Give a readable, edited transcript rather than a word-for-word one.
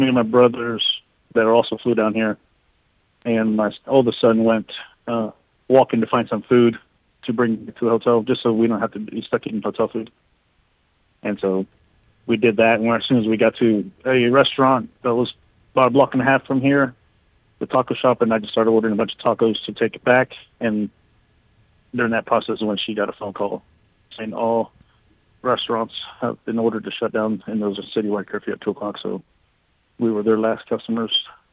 me and my brothers that are also flew down here, and my oldest son went walking to find some food to bring to the hotel, just so we don't have to be stuck eating hotel food. And so we did that. And as soon as we got to a restaurant that was about a block and a half from here, the taco shop, and I just started ordering a bunch of tacos to take it back. And during that process is when she got a phone call saying all restaurants have been ordered to shut down, and there was a citywide curfew at 2 o'clock. So we were their last customers